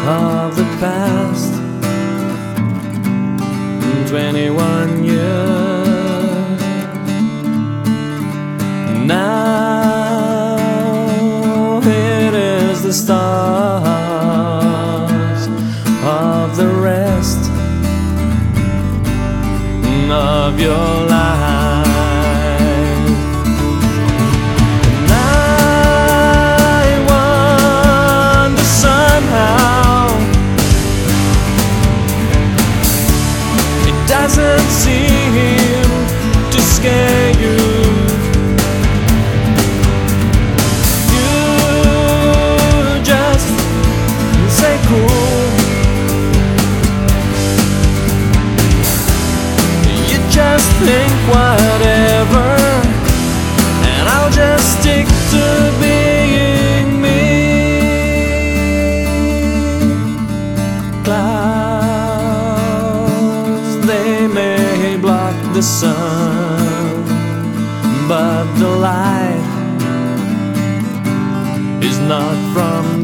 of the past. 21 years now, it is the stars of the rest of your life. And I wonder somehow it doesn't seem to scare you. You just say cool. You just think whatever, and I'll just stick to being me. Clouds, they may block the sun, but the light is not from